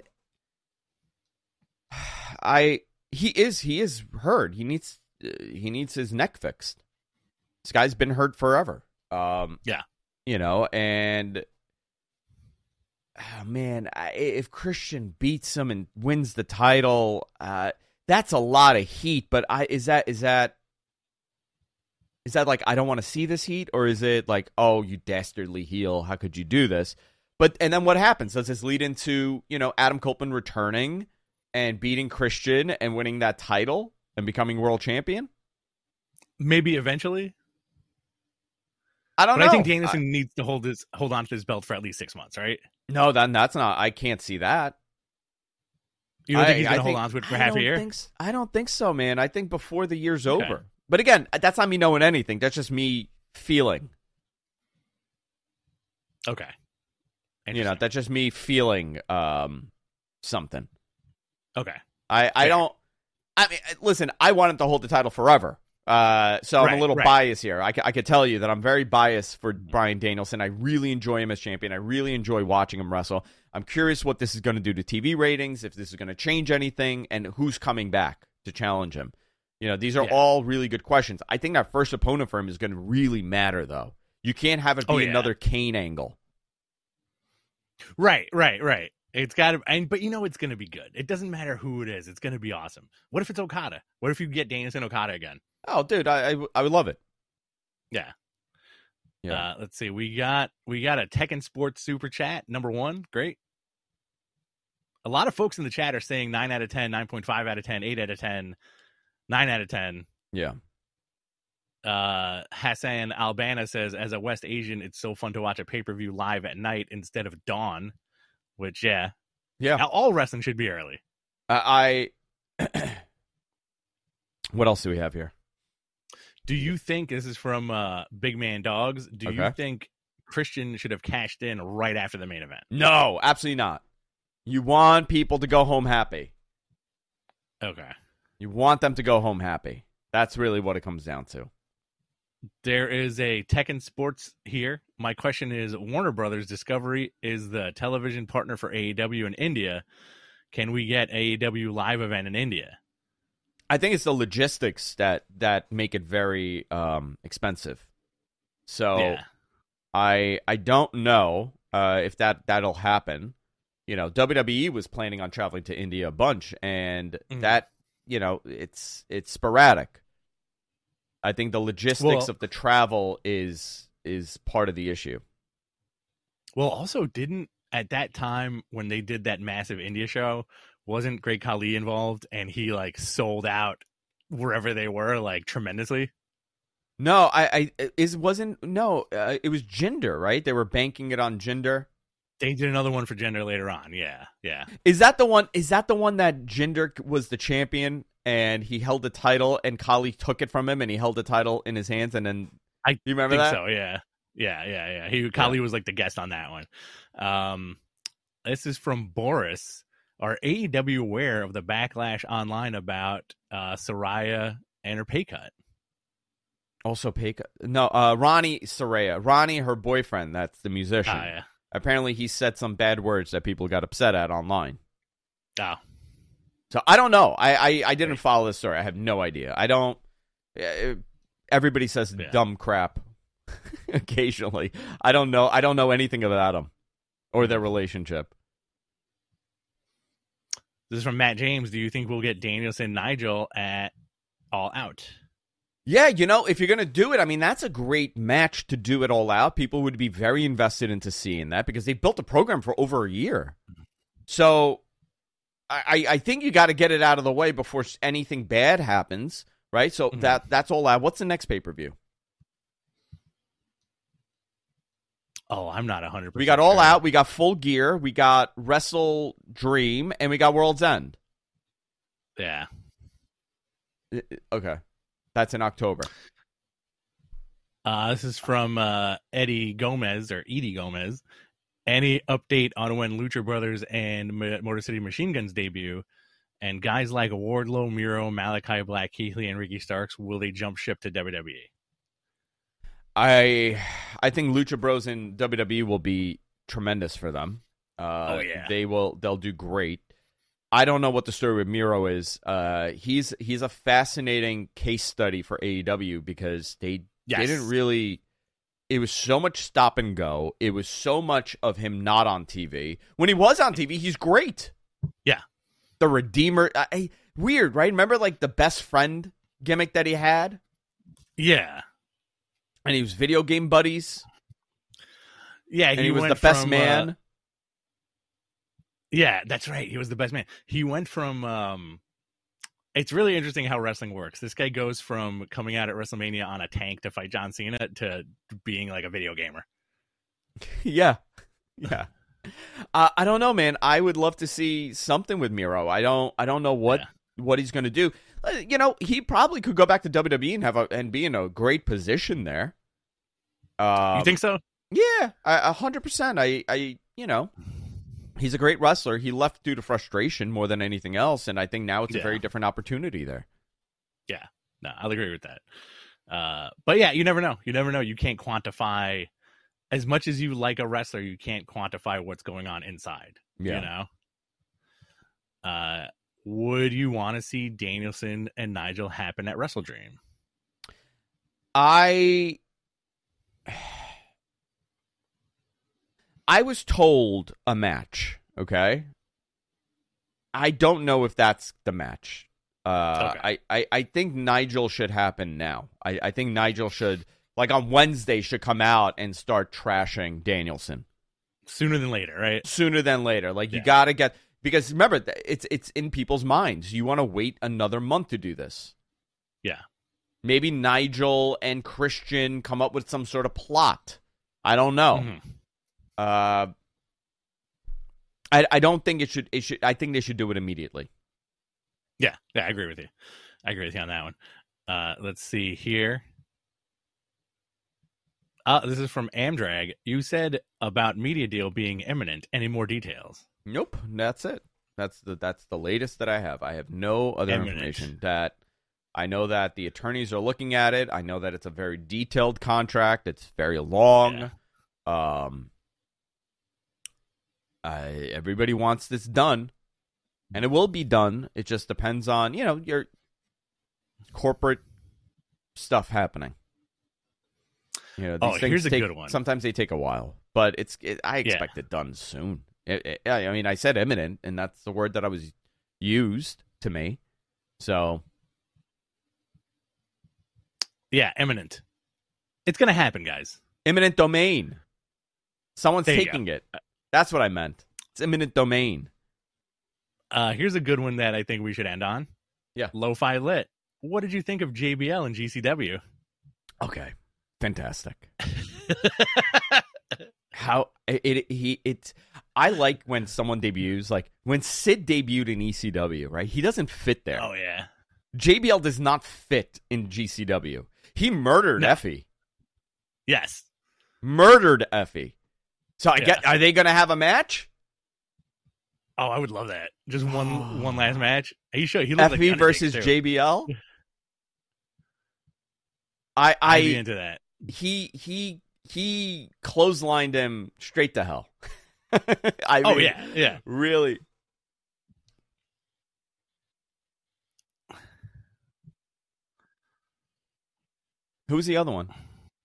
I he is he is hurt. He needs uh, he needs his neck fixed. This guy's been hurt forever. Um, Yeah. you know, and oh, man, I, if Christian beats him and wins the title, uh, that's a lot of heat. But I is that is that is that like I don't want to see this heat, or is it like, oh, you dastardly heel, how could you do this? But and then what happens? Does this lead into, you know, Adam Copeland returning and beating Christian and winning that title and becoming world champion? Maybe eventually. I don't But know. I think Danielson needs to hold his hold on to his belt for at least six months, right? I, no, that that's not. I can't see that. You don't I- think he's I going to hold think- on to it for I half a don't year? think s- I don't think so, man. I think before the year's Okay. over. But again, that's not me knowing anything. That's just me feeling. Okay. You know, Interesting. that's just me feeling um, something. Okay. I, I Fair. don't. I mean, listen. I want him to hold the title forever. Uh, so I'm Right, a little right. biased here. I, ca- I could tell you that I'm very biased for Bryan Danielson. I really enjoy him as champion. I really enjoy watching him wrestle. I'm curious what this is going to do to T V ratings, if this is going to change anything, and who's coming back to challenge him. You know, these are Yeah. all really good questions. I think that first opponent for him is going to really matter, though. You can't have it be Oh, yeah. another Kane angle. Right, right, right. It's got to, and but you know it's going to be good. It doesn't matter who it is. It's going to be awesome. What if it's Okada? What if you get Danielson Okada again? Oh, dude, I, I, I would love it. Yeah. Yeah. Uh, let's see. We got we got a Tekken Sports super chat number one. Great. A lot of folks in the chat are saying nine out of ten, nine point five out of ten, eight out of ten, nine out of ten. Yeah. Uh, Hassan Albana says, as a West Asian, it's so fun to watch a pay per view live at night instead of dawn. Which, yeah, Yeah. Now, all wrestling should be early. Uh, I. What else do we have here? Do you think this is from uh, Big Man Dogs? Do you Okay. think Christian should have cashed in right after the main event? No, absolutely not. You want people to go home happy. Okay. You want them to go home happy. That's really what it comes down to. There is a Tekken Sports here. My question is, Warner Brothers Discovery is the television partner for A E W in India. Can we get A E W live event in India? I think it's the logistics that, that make it very um, expensive. So Yeah. I I don't know uh, if that, that'll happen. You know, W W E was planning on traveling to India a bunch, and Mhm. that, you know, it's it's sporadic. I think the logistics Well- of the travel is is part of the issue. Well, also, didn't at that time when they did that massive India show, wasn't Great Khali involved, and he like sold out wherever they were like tremendously? No, I, I is wasn't no. Uh, it was Jinder, right? They were banking it on Jinder. They did another one for Gender later on. Yeah, yeah. Is that the one? Is that the one that Jinder was the champion and he held the title and Khali took it from him and he held the title in his hands and then I you remember think that? so. Yeah, yeah, yeah, yeah. He Khali was like the guest on that one. Um, this is from Boris. Are A E W aware of the backlash online about uh, Saraya and her pay cut? Also, pay cut- no, uh, Ronnie Saraya, Ronnie, her boyfriend. That's the musician. Ah, yeah. Apparently, he said some bad words that people got upset at online. Oh, So I don't know. I I, I didn't follow this story. I have no idea. I don't. Uh, everybody says Yeah. dumb crap occasionally. I don't know. I don't know anything about them or their relationship. This is from Matt James. Do you think we'll get Danielson Nigel at All Out? Yeah, you know, if you're going to do it, I mean, that's a great match to do it all out. People would be very invested into seeing that because they built a program for over a year. So I, I think you got to get it out of the way before anything bad happens, right? So Mm-hmm. that that's all out. What's the next pay-per-view? Oh, I'm not one hundred percent We got All sure. Out, we got Full Gear, we got Wrestle Dream, and we got World's End. Yeah. I- I- Okay. That's in October. Uh, this is from uh, Eddie Gomez, or Edie Gomez. Any update on when Lucha Brothers and M- Motor City Machine Guns debut? And guys like Wardlow, Miro, Malachi Black, Keith Lee, and Ricky Starks, will they jump ship to W W E? I I think Lucha Bros in W W E will be tremendous for them. Uh, Oh, yeah. They will. They'll do great. I don't know what the story with Miro is. Uh, he's he's a fascinating case study for A E W because they Yes. didn't really. It was so much stop and go. It was so much of him not on T V. When he was on T V, he's great. Yeah. The Redeemer. I, I- weird, right? Remember, like the best friend gimmick that he had, Yeah. and he was video game buddies, Yeah, and he, was went the best from, man. uh, yeah, that's right. He was the best man. He went from. Um, it's really interesting how wrestling works. This guy goes from coming out at WrestleMania on a tank to fight John Cena to being like a video gamer. Yeah, yeah. Uh, I don't know, man. I would love to see something with Miro. I don't. I don't know what Yeah. what he's going to do. Uh, you know, he probably could go back to W W E and have a and be in a great position there. Um, you think so? Yeah, a hundred percent. I, I, you know, he's a great wrestler. He left due to frustration more than anything else, and I think now it's a Yeah. very different opportunity there. Yeah, no, I'll agree with that. Uh, but yeah, you never know. You never know. You can't quantify as much as you like a wrestler. You can't quantify what's going on inside. Yeah. You know. Uh, would you want to see Danielson and Nigel happen at Wrestle Dream? I I was told a match, okay? I don't know if that's the match. Uh, Okay. I, I, I think Nigel should happen now. I, I think Nigel should, like on Wednesday, should come out and start trashing Danielson. Sooner than later, right? Sooner than later. Like, you Yeah. got to get... Because remember, th- it's it's in people's minds. You want to wait another month to do this. Yeah. Maybe Nigel and Christian come up with some sort of plot. I don't know. Mhm. Uh, I I don't think it should. It should. I think they should do it immediately. Yeah, yeah, I agree with you. I agree with you on that one. Uh, let's see here. Uh, this is from Amdrag. You said about media deal being imminent. Any more details? Nope. That's it. That's the that's the latest that I have. I have no other Imminent. information. That I know that the attorneys are looking at it. I know that it's a very detailed contract. It's very long. Um. I, everybody wants this done, and it will be done. It just depends on, you know, your corporate stuff happening. You know, these Oh, things here's a take, good one. Sometimes they take a while, but it's. It, I expect it done soon. It, it, I mean, I said imminent, and that's the word that I was used to me. So Yeah, imminent. It's gonna happen, guys. imminent domain. Someone's There you taking it. That's what I meant. It's imminent domain. Uh, here's a good one that I think we should end on. Yeah. Lo-Fi Lit. What did you think of J B L and G C W? Okay, fantastic. How it, it he it's I like when someone debuts, like when Sid debuted in E C W, right? He doesn't fit there. Oh yeah. J B L does not fit in G C W. He murdered No. Effie. Yes. Murdered Effie. So I Yeah. get are they gonna have a match? Oh, I would love that. Just one one last match. He should. He looked like Effie the Undertaker, versus too. J B L? I I'd be I into that. he he he clotheslined him straight to hell. I Oh mean, yeah, yeah. really. Who's the other one?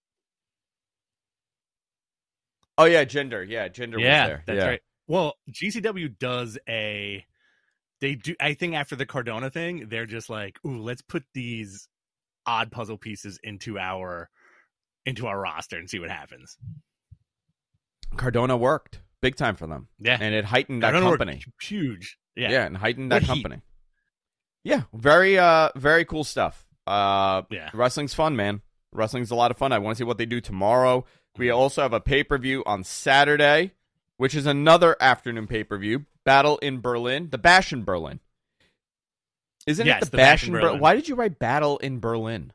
Oh yeah, Gender. Yeah, Gender yeah, was there. that's yeah. right. Well, G C W does a. They do. I think after the Cardona thing, they're just like, "Ooh, let's put these odd puzzle pieces into our into our roster and see what happens." Cardona worked big time for them. Yeah, and it heightened that Cardona worked company. huge. Yeah, yeah, and heightened What that heat. company. Yeah, very, uh, very cool stuff. Uh, Yeah. wrestling's fun, man. Wrestling's a lot of fun. I want to see what they do tomorrow. We also have a pay per view on Saturday, which is another afternoon pay per view. Battle in Berlin, the Bash in Berlin. Isn't Yes, it the, the Bash, Bash in in Berlin? Berlin. Why did you write Battle in Berlin?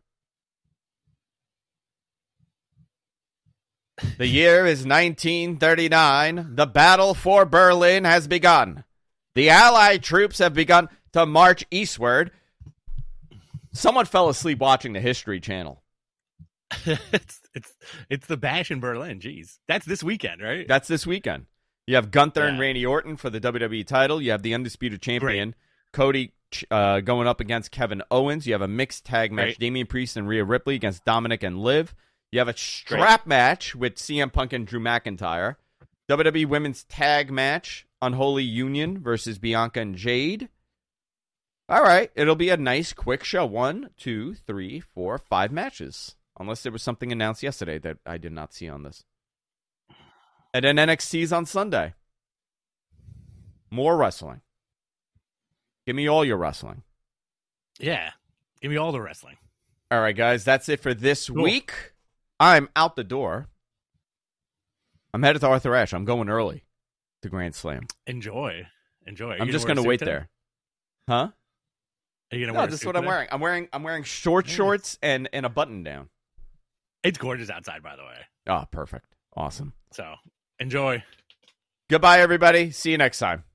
The year is nineteen thirty-nine. The battle for Berlin has begun. The Allied troops have begun to march eastward. Someone fell asleep watching the History Channel. it's it's it's the Bash in Berlin. Jeez, that's this weekend, right? That's this weekend. You have Gunther and Yeah. Randy Orton for the W W E title. You have the undisputed champion, Cody, uh, going up against Kevin Owens. You have a mixed tag match, Great. Damian Priest and Rhea Ripley against Dominic and Liv. You have a strap match with C M Punk and Drew McIntyre. W W E Women's Tag Match, Unholy Union versus Bianca and Jade. All right, it'll be a nice, quick show. One, two, three, four, five matches. Unless there was something announced yesterday that I did not see on this. And then N X T's on Sunday. More wrestling. Give me all your wrestling. Yeah, give me all the wrestling. All right, guys, that's it for this Cool. week. I'm out the door. I'm headed to Arthur Ashe. I'm going early to Grand Slam. Enjoy, enjoy. Are I'm you just wear a going to suit wait today? there. Huh? Are you gonna No, wear a this is suit what I'm today? wearing. I'm wearing I'm wearing short Nice. shorts and, and a button down. It's gorgeous outside, by the way. Oh, perfect. Awesome. So enjoy. Goodbye, everybody. See you next time.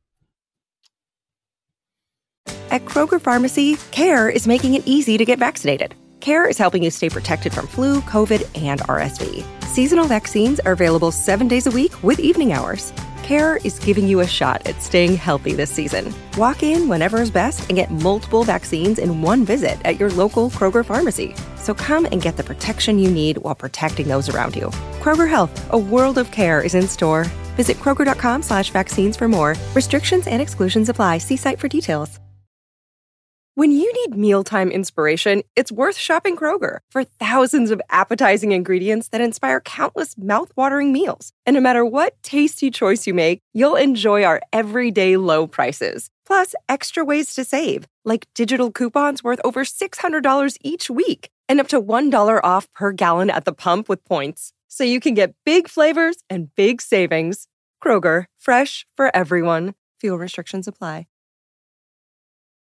At Kroger Pharmacy, CARE is making it easy to get vaccinated. CARE is helping you stay protected from flu, COVID, and R S V. Seasonal vaccines are available seven days a week with evening hours. CARE is giving you a shot at staying healthy this season. Walk in whenever is best and get multiple vaccines in one visit at your local Kroger Pharmacy. So come and get the protection you need while protecting those around you. Kroger Health, a world of care is in store. Visit Kroger.com slash vaccines for more. Restrictions and exclusions apply. See site for details. When you need mealtime inspiration, it's worth shopping Kroger. For thousands of appetizing ingredients that inspire countless mouthwatering meals. And no matter what tasty choice you make, you'll enjoy our everyday low prices. Plus, extra ways to save, like digital coupons worth over six hundred dollars each week and up to one dollar off per gallon at the pump with points. So you can get big flavors and big savings. Kroger, fresh for everyone. Fuel restrictions apply.